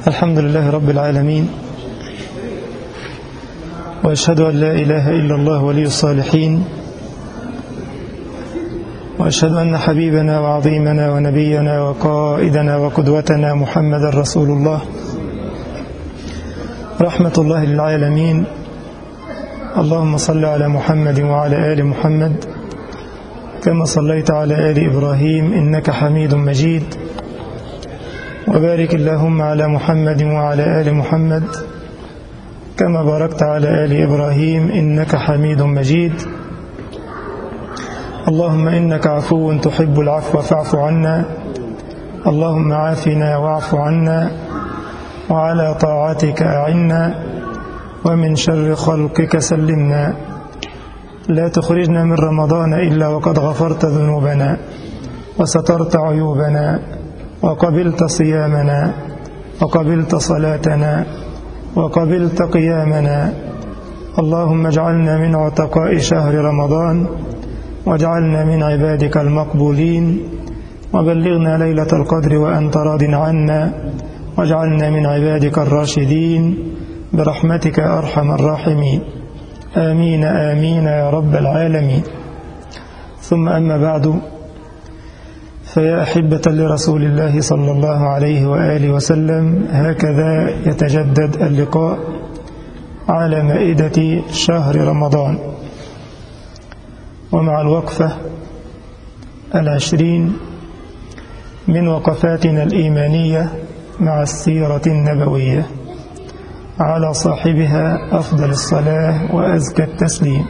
الحمد لله رب العالمين، وأشهد أن لا إله إلا الله ولي الصالحين، وأشهد أن حبيبنا وعظيمنا ونبينا وقائدنا وقدوتنا محمد رسول الله رحمة الله للعالمين. اللهم صل على محمد وعلى آل محمد كما صليت على آل إبراهيم إنك حميد مجيد، وبارك اللهم على محمد وعلى آل محمد كما باركت على آل إبراهيم إنك حميد مجيد. اللهم إنك عفو تحب العفو فاعف عنا، اللهم عافنا واعف عنا، وعلى طاعتك أعنا، ومن شر خلقك سلمنا. لا تخرجنا من رمضان إلا وقد غفرت ذنوبنا وسترت عيوبنا وقبلت صيامنا وقبلت صلاتنا وقبلت قيامنا. اللهم اجعلنا من عتقاء شهر رمضان، واجعلنا من عبادك المقبولين، وبلغنا ليلة القدر وأنت راض عنا، واجعلنا من عبادك الراشدين برحمتك أرحم الراحمين. آمين آمين يا رب العالمين. ثم أما بعد، فيا أحبة لرسول الله صلى الله عليه وآله وسلم، هكذا يتجدد اللقاء على مائدة شهر رمضان، ومع الوقفة 20 من وقفاتنا الإيمانية مع السيرة النبوية، على صاحبها أفضل الصلاة وأزكى التسليم.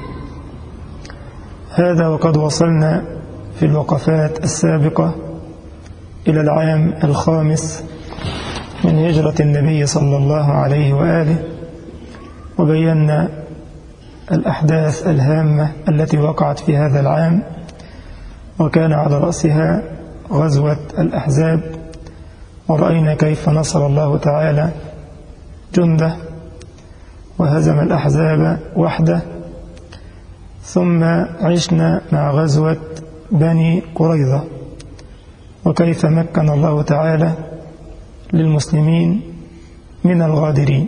هذا وقد وصلنا في الوقفات السابقة إلى العام 5 من هجرة النبي صلى الله عليه وآله، وبينا الأحداث الهامة التي وقعت في هذا العام، وكان على رأسها غزوة الأحزاب، ورأينا كيف نصر الله تعالى جنده وهزم الأحزاب وحده. ثم عشنا مع غزوة بني قريظة، وكيف مكن الله تعالى للمسلمين من الغادرين.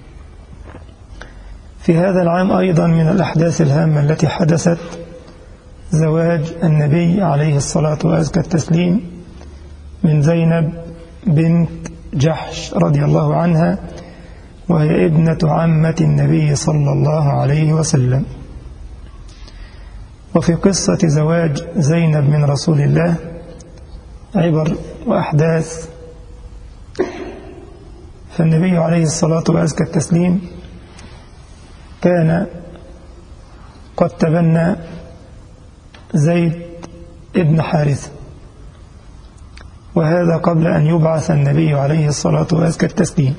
في هذا العام أيضا من الأحداث الهامة التي حدثت زواج النبي عليه الصلاة وأزكى التسليم من زينب بنت جحش رضي الله عنها، وهي ابنة عمة النبي صلى الله عليه وسلم. وفي قصة زواج زينب من رسول الله عبر وأحداث. فالنبي عليه الصلاة وأزكى التسليم كان قد تبنى زيد ابن حارثة، وهذا قبل أن يبعث النبي عليه الصلاة وأزكى التسليم.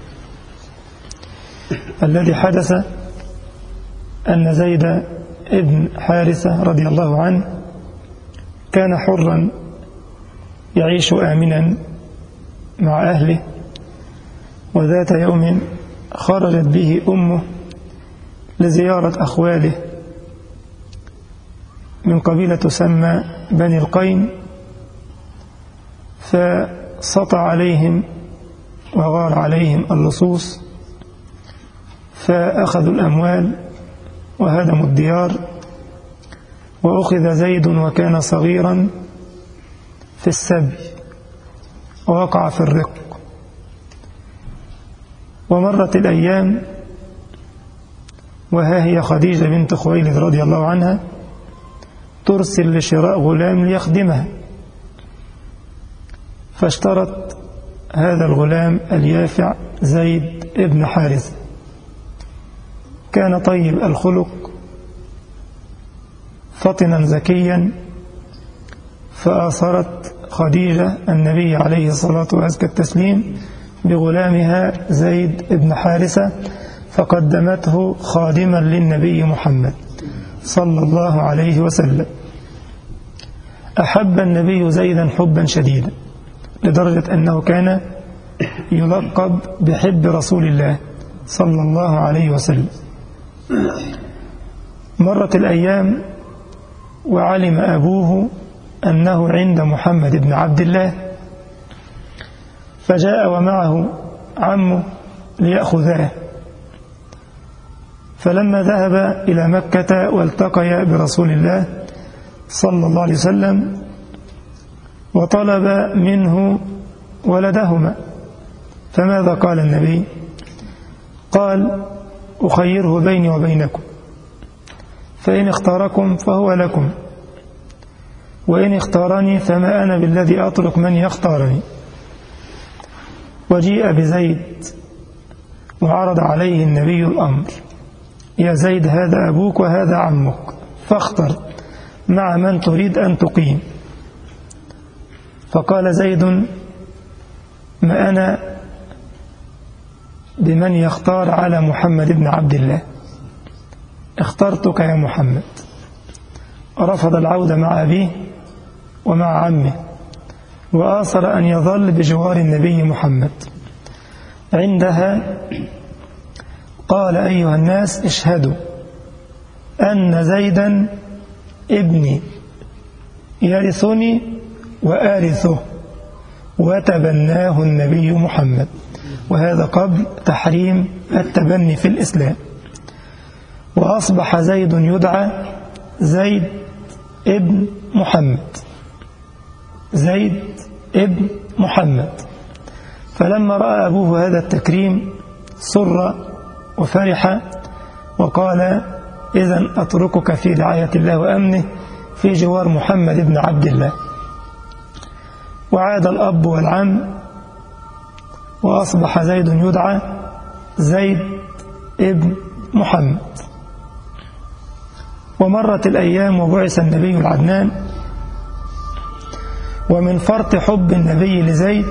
الذي حدث أن زيد ابن حارثة رضي الله عنه كان حرا يعيش آمنا مع أهله، وذات يوم خرجت به أمه لزيارة أخواله من قبيلة تسمى بني القين، فسطع عليهم وغار عليهم اللصوص، فأخذوا الأموال وهدموا الديار، وأخذ زيد وكان صغيرا في السبي ووقع في الرق. ومرت الأيام، وها هي خديجة بنت خويلد رضي الله عنها ترسل لشراء غلام ليخدمها، فاشترت هذا الغلام اليافع زيد ابن حارث. كان طيب الخلق فطنا ذكيا، فآثرت خديجة النبي عليه الصلاة وأزكى التسليم بغلامها زيد ابن حارثة، فقدمته خادما للنبي محمد صلى الله عليه وسلم. أحب النبي زيدا حبا شديدا، لدرجة أنه كان يلقب بحب رسول الله صلى الله عليه وسلم. مرت الأيام، وعلم أبوه أنه عند محمد بن عبد الله، فجاء ومعه عمه ليأخذاه. فلما ذهب إلى مكة والتقيا برسول الله صلى الله عليه وسلم وطلب منه ولدهما، فماذا قال النبي؟ قال: أخيره بيني وبينكم، فإن اختاركم فهو لكم، وإن اختارني فما أنا بالذي أترك من يختارني. وجيء بزيد وعرض عليه النبي الأمر: يا زيد، هذا أبوك وهذا عمك، فاختر مع من تريد أن تقيم. فقال زيد: ما أنا بمن يختار على محمد بن عبد الله، اخترتك يا محمد. رفض العودة مع أبيه ومع عمه، وآثر أن يظل بجوار النبي محمد. عندها قال: أيها الناس، اشهدوا أن زيدا ابني يرثني وآرثه. وتبناه النبي محمد، وهذا قبل تحريم التبني في الإسلام. وأصبح زيد يدعى زيد ابن محمد، زيد ابن محمد. فلما رأى أبوه هذا التكريم سر وفرح، وقال: إذن أتركك في رعاية الله وأمنه في جوار محمد بن عبد الله. وعاد الأب والعم، وأصبح زيد يدعى زيد ابن محمد. ومرت الأيام وبعث النبي العدنان. ومن فرط حب النبي لزيد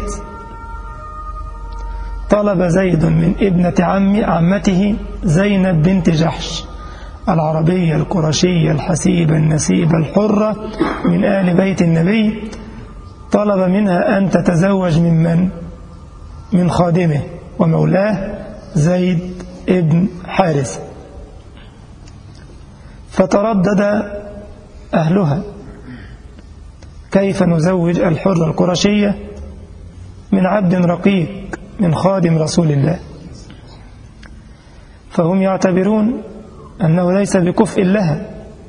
طلب زيد من ابنة عمته زينب بنت جحش العربية القرشية الحسيبة النسيبة الحرة من آل بيت النبي، طلب منها أن تتزوج من خادمه ومولاه زيد ابن حارث. فتردد أهلها: كيف نزوج الحرة القرشية من عبد رقيق من خادم رسول الله؟ فهم يعتبرون أنه ليس بكفء لها،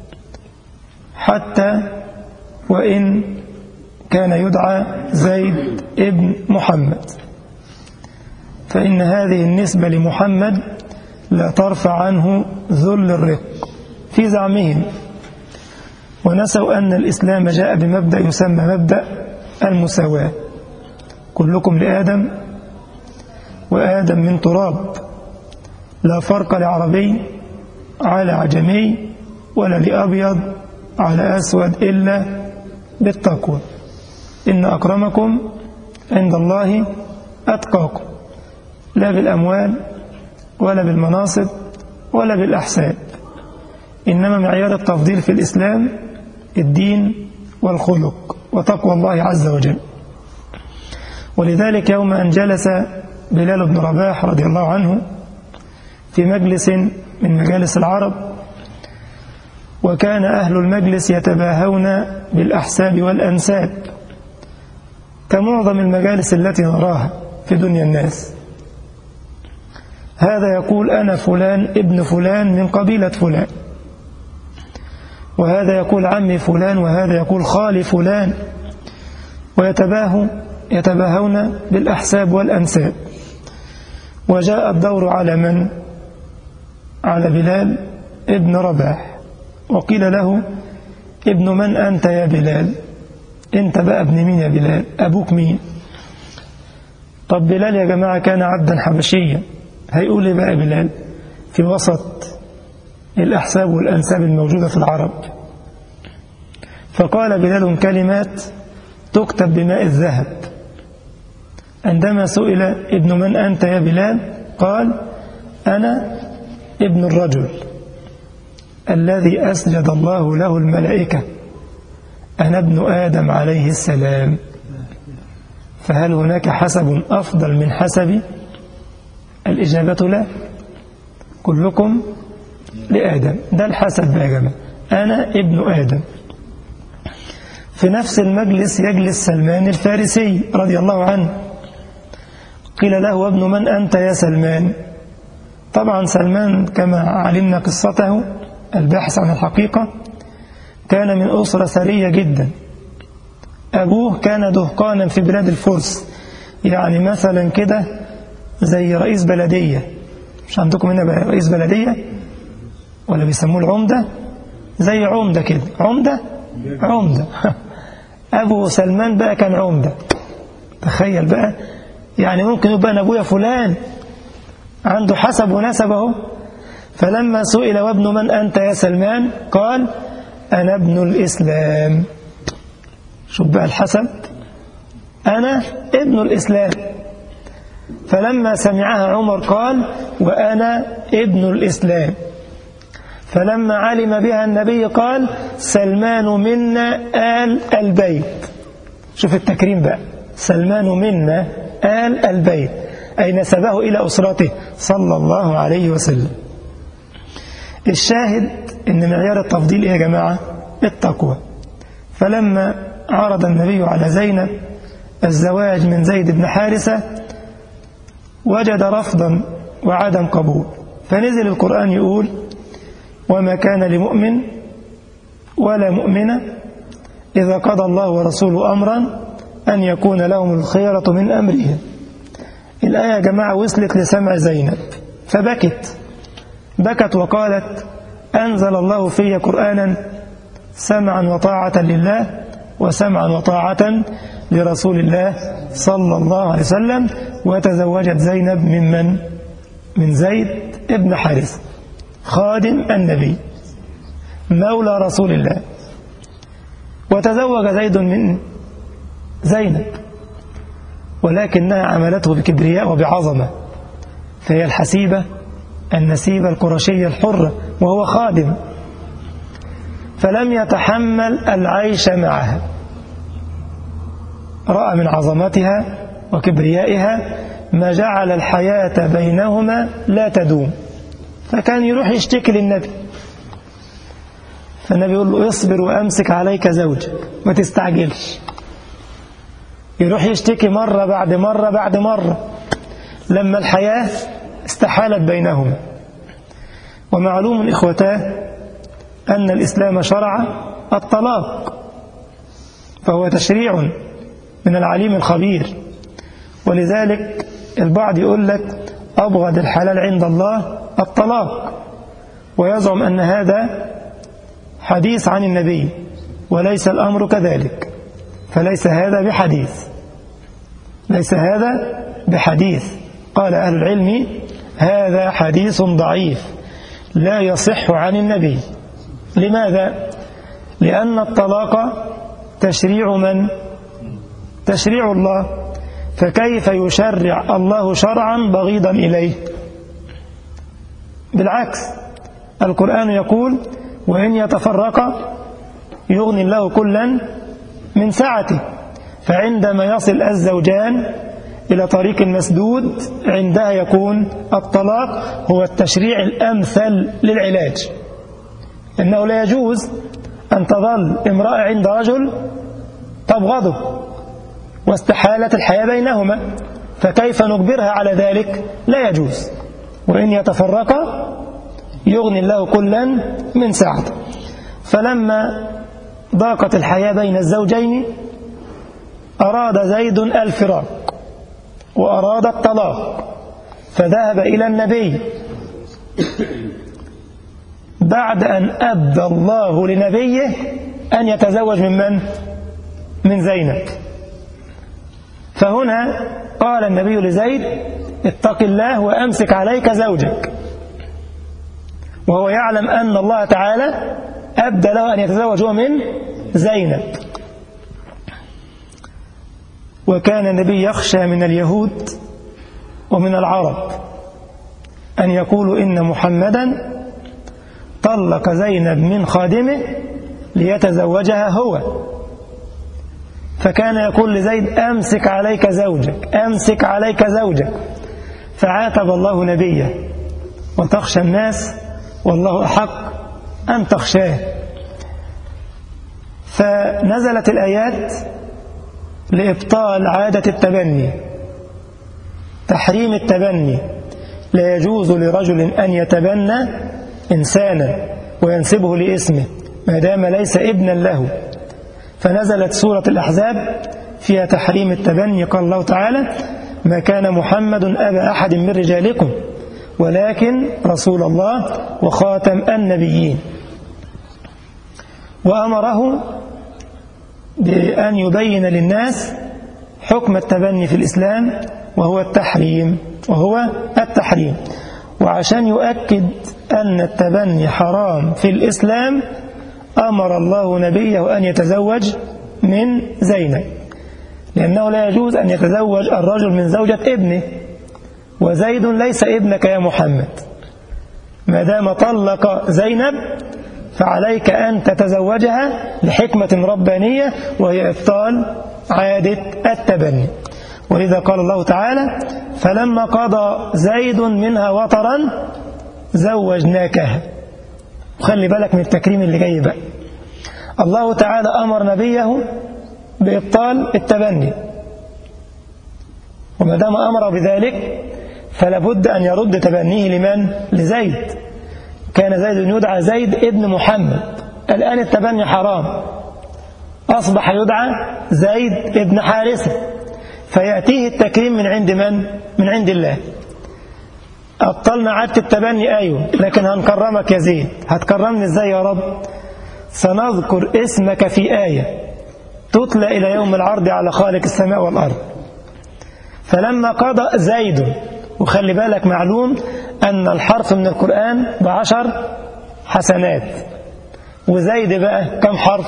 حتى وإن كان يدعى زيد ابن محمد، فإن هذه النسبة لمحمد لا ترفع عنه ذل الرق في زعمهم. ونسوا أن الإسلام جاء بمبدأ يسمى مبدأ المساواة: كلكم لآدم وآدم من تراب، لا فرق لعربي على عجمي ولا لأبيض على أسود إلا بالتقوى، إن أكرمكم عند الله أتقاكم، لا بالأموال ولا بالمناصب ولا بالأحساب، إنما معيار التفضيل في الإسلام الدين والخلق وتقوى الله عز وجل. ولذلك يوم أن جلس بلال بن رباح رضي الله عنه في مجلس من مجالس العرب، وكان أهل المجلس يتباهون بالأحساب والأنساب كمعظم المجالس التي نراها في دنيا الناس. هذا يقول: أنا فلان ابن فلان من قبيلة فلان، وهذا يقول عمي فلان، وهذا يقول خالي فلان، ويتباهون بالأحساب والأنساب. وجاء الدور على من؟ على بلال ابن رباح، وقيل له: ابن من أنت يا بلال؟ أنت بقى ابن مين يا بلال؟ أبوك مين؟ طب بلال يا جماعة كان عبدا حبشيا، هيقول لي بقى بلال في وسط الأحساب والأنساب الموجودة في العرب؟ فقال بلال كلمات تكتب بماء الذهب. عندما سئل: ابن من أنت يا بلال؟ قال: أنا ابن الرجل الذي أسجد الله له الملائكة، أنا ابن آدم عليه السلام. فهل هناك حسب أفضل من حسبي؟ الإجابة لا، كلكم لآدم. ده الحسب يا جماعة، أنا ابن آدم. في نفس المجلس يجلس سلمان الفارسي رضي الله عنه، قيل له: وابن من أنت يا سلمان؟ طبعا سلمان كما علمنا قصته البحث عن الحقيقة كان من أسرة ثرية جدا. أبوه كان دهقانا في بلاد الفرس، يعني مثلا كده زي رئيس بلدية. مش عندكم هنا رئيس بلدية ولا بيسموه العمدة؟ زي عمدة كده، عمدة أبو سلمان بقى كان عمدة. تخيل بقى، يعني ممكن يبقى أنا أبويا فلان، عنده حسب ونسبه. فلما سئل: وابن من أنت يا سلمان؟ قال: أنا ابن الإسلام. شوف بقى الحسب، أنا ابن الإسلام. فلما سمعها عمر قال: وأنا ابن الإسلام. فلما علم بها النبي قال: سلمان منا آل البيت. شوف التكريم بقى، سلمان منا آل البيت، أي نسبه إلى أسرته صلى الله عليه وسلم. الشاهد إن معيار التفضيل إيه يا جماعة؟ التقوى. فلما عرض النبي على زينب الزواج من زيد بن حارثة وجد رفضا وعدم قبول، فنزل القرآن يقول: وما كان لمؤمن ولا مؤمنة إذا قضى الله ورسوله أمرا أن يكون لهم الخيرة من أمرهم. الآية يا جماعة وصلت لسمع زينب بكت وقالت: أنزل الله في قرآنا سمعا وطاعة لله وسمعا وطاعة لرسول الله صلى الله عليه وسلم. وتزوجت زينب من زيد ابن حارثة خادم النبي مولى رسول الله. وتزوج زيد من زينب، ولكنها عملته بكبرياء وبعظمة، فهي الحسيبة النسيبة القرشية الحرة وهو خادم، فلم يتحمل العيش معها. رأى من عظمتها وكبريائها ما جعل الحياة بينهما لا تدوم، فكان يروح يشتكي للنبي، فالنبي يقول له: اصبر وأمسك عليك زوجك، ما تستعجلش. يروح يشتكي مرة بعد مرة بعد مرة، لما الحياة استحالت بينهما. ومعلوم إخوتاه أن الإسلام شرع الطلاق، فهو تشريع من العليم الخبير. ولذلك البعض يقول لك: أبغض الحلال عند الله الطلاق، ويزعم أن هذا حديث عن النبي، وليس الأمر كذلك، فليس هذا بحديث. قال أهل العلم: هذا حديث ضعيف لا يصح عن النبي. لماذا؟ لأن الطلاق تشريع من؟ تشريع الله، فكيف يشرع الله شرعا بغيضا إليه؟ بالعكس، القرآن يقول: وإن يتفرقا يغني الله كلا من سعته. فعندما يصل الزوجان إلى طريق مسدود، عندها يكون الطلاق هو التشريع الأمثل للعلاج. إنه لا يجوز أن تظل امرأة عند رجل تبغضه واستحالت الحياة بينهما، فكيف نجبرها على ذلك؟ لا يجوز. وإن يتفرقا يغني الله كلا من سعته. فلما ضاقت الحياة بين الزوجين أراد زيد الفراق وأراد الطلاق، فذهب إلى النبي بعد أن أبدى الله لنبيه أن يتزوج من زينب. فهنا قال النبي لزيد: اتق الله وأمسك عليك زوجك، وهو يعلم أن الله تعالى أبدى له أن يتزوج هو من زينب. وكان النبي يخشى من اليهود ومن العرب أن يقولوا إن محمدا طلق زينب من خادمه ليتزوجها هو، فكان يقول لزيد: أمسك عليك زوجك، أمسك عليك زوجك. فعاتب الله نبيه: وتخشى الناس والله أحق أن تخشاه. فنزلت الآيات لإبطال عادة التبني تحريم التبني: لا يجوز لرجل أن يتبنى إنسانا وينسبه لاسمه ما دام ليس ابنا له. فنزلت سورة الأحزاب فيها تحريم التبني. قال الله تعالى: ما كان محمد أبا أحد من رجالكم ولكن رسول الله وخاتم النبيين. وأمره بأن يبين للناس حكم التبني في الإسلام وهو التحريم. وعشان يؤكد أن التبني حرام في الإسلام أمر الله نبيه أن يتزوج من زينب، لأنه لا يجوز أن يتزوج الرجل من زوجة ابنه، وزيد ليس ابنك يا محمد. ما دام طلق زينب فعليك أن تتزوجها لحكمة ربانية، وهي إبطال عادة التبني. ولذا قال الله تعالى: فلما قضى زيد منها وطرا زوجناكها. وخلي بالك من التكريم اللي جاي بقى. الله تعالى أمر نبيه بإبطال التبني، وما دام أمر بذلك فلابد أن يرد تبنيه لمن؟ لزيد. كان زيد يدعى زيد ابن محمد، الآن التبني حرام، أصبح يدعى زيد ابن حارثة، فيأتيه التكريم من عند من؟ من عند الله. أبطلنا عادة التبني أيوه، لكن هنكرمك يا زيد. هتكرمني إزاي يا رب؟ سنذكر اسمك في آية تتلى إلى يوم العرض على خالق السماء والأرض. فلما قضى زيد، وخلي بالك معلوم أن الحرف من القرآن ب10 حسنات، وزيد بقى كم حرف؟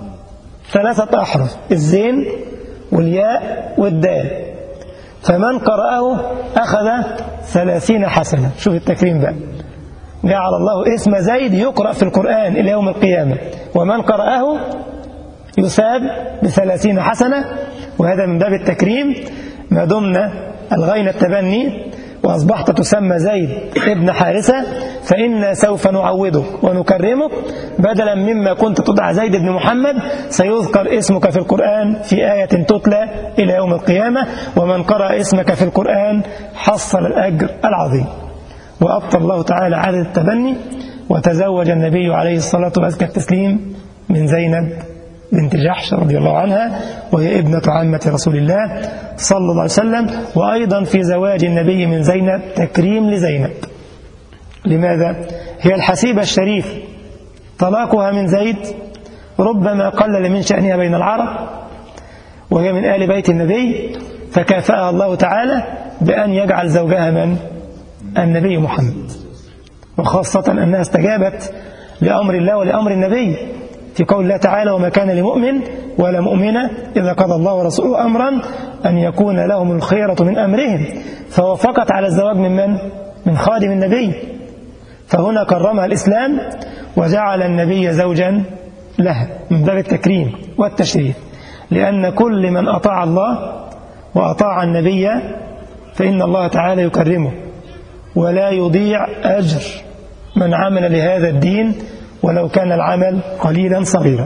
3 أحرف: الزين والياء والدال. فمن قرأه أخذ 30 حسنة. شوف التكريم بقى، جعل الله اسم زيد يقرأ في القرآن إلى يوم القيامة، ومن قرأه يثاب ب30 حسنة. وهذا من باب التكريم. ما دمنا ألغينا التبني وأصبحت تسمى زيد ابن حارثة، فإنا سوف نعوضك ونكرمك، بدلا مما كنت تدعى زيد بن محمد سيذكر اسمك في القرآن في آية تتلى إلى يوم القيامة، ومن قرأ اسمك في القرآن حصل الأجر العظيم. وأبطل الله تعالى عادة التبني، وتزوج النبي عليه الصلاة والتسليم من زينب بنت جحش رضي الله عنها، وهي ابنة عمة رسول الله صلى الله عليه وسلم. وأيضا في زواج النبي من زينب تكريم لزينب. لماذا؟ هي الحسيبة الشريف، طلاقها من زيد ربما قلل من شأنها بين العرب، وهي من آل بيت النبي، فكافأها الله تعالى بأن يجعل زوجها من؟ النبي محمد. وخاصة أنها استجابت لأمر الله ولأمر النبي في قول الله تعالى: وما كان لمؤمن ولا مؤمنة إذا قضى الله ورسوله أمرا أن يكون لهم الخيرة من أمرهم. فوافقت على الزواج من؟ من خادم النبي. فهنا كرمها الإسلام وجعل النبي زوجا لها من باب التكريم والتشريف، لأن كل من أطاع الله وأطاع النبي فإن الله تعالى يكرمه، ولا يضيع أجر من عمل لهذا الدين ولو كان العمل قليلا صغيرا.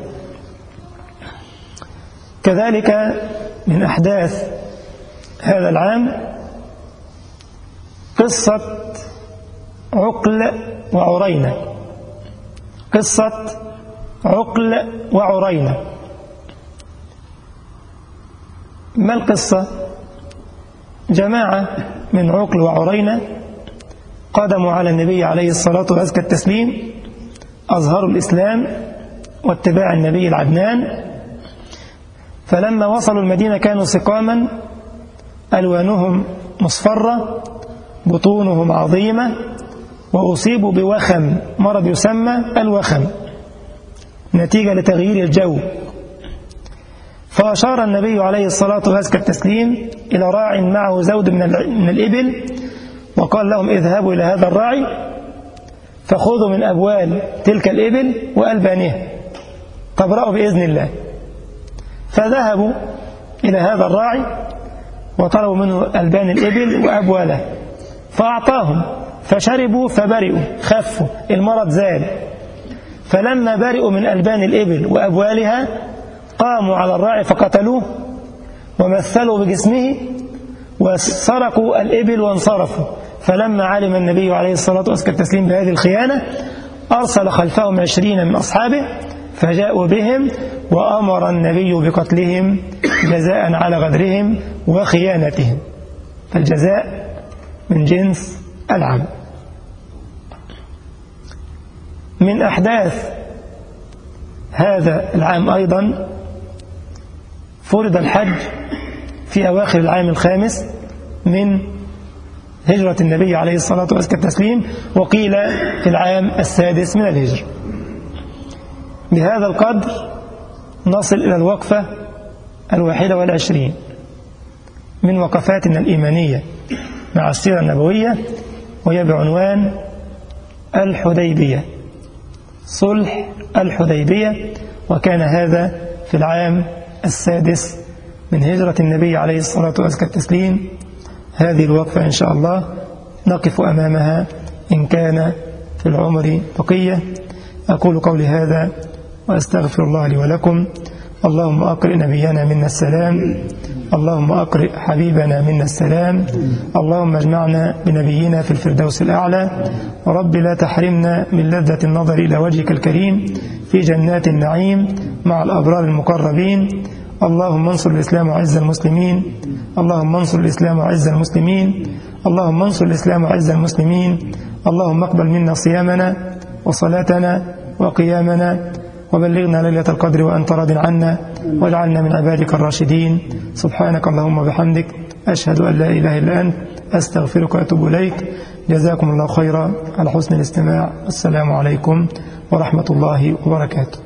كذلك من أحداث هذا العام قصة عقل وعرينة. قصة عقل وعرينة. ما القصة؟ جماعة من عقل وعرينة قدموا على النبي عليه الصلاة والتسليم، أظهروا الإسلام واتباع النبي العدنان. فلما وصلوا المدينة كانوا سقاما، ألوانهم مصفرة، بطونهم عظيمة، وأصيبوا بوخم، مرض يسمى الوخم نتيجة لتغيير الجو. فأشار النبي عليه الصلاة والتسليم إلى راع معه زود من الإبل، وقال لهم: اذهبوا إلى هذا الراعي فخذوا من أبوال تلك الإبل وألبانها تبرأوا بإذن الله. فذهبوا إلى هذا الراعي وطلبوا منه ألبان الإبل وأبواله، فأعطاهم، فشربوا فبرئوا، خفوا، المرض زال. فلما برئوا من ألبان الإبل وأبوالها قاموا على الراعي فقتلوه، ومثلوا بجسمه وسرقوا الإبل وانصرفوا. فلما علم النبي عليه الصلاة والتسليم بهذه الخيانة أرسل خلفهم 20 من أصحابه فجاءوا بهم، وأمر النبي بقتلهم جزاء على غدرهم وخيانتهم، فالجزاء من جنس العمل. من أحداث هذا العام أيضا فرض الحج في أواخر العام الخامس من هجرة النبي عليه الصلاة والتسليم، وقيل في العام السادس من الهجرة. بهذا القدر نصل إلى الوقفة 21 من وقفاتنا الإيمانية مع السيرة النبوية، وهي بعنوان الحديبية، صلح الحديبية، وكان هذا في العام السادس من هجرة النبي عليه الصلاة والتسليم. هذه الوقفة إن شاء الله نقف أمامها إن كان في العمر بقية. أقول قولي هذا وأستغفر الله لي ولكم. اللهم أقرئ نبينا منا السلام، اللهم أقرئ حبيبنا منا السلام، اللهم اجمعنا بنبينا في الفردوس الأعلى، ورب لا تحرمنا من لذة النظر إلى وجهك الكريم في جنات النعيم مع الأبرار المقربين. اللهم انصر الإسلام وعز المسلمين، اللهم انصر الإسلام وعز المسلمين، اللهم انصر الإسلام وعز المسلمين. اللهم اقبل منا صيامنا وصلاتنا وقيامنا، وبلغنا ليلة القدر وأنت راض عنا، واجعلنا من عبادك الراشدين. سبحانك اللهم وبحمدك، أشهد أن لا إله إلا أنت، أستغفرك وأتوب إليك. جزاكم الله خيرا على حسن الاستماع. السلام عليكم ورحمة الله وبركاته.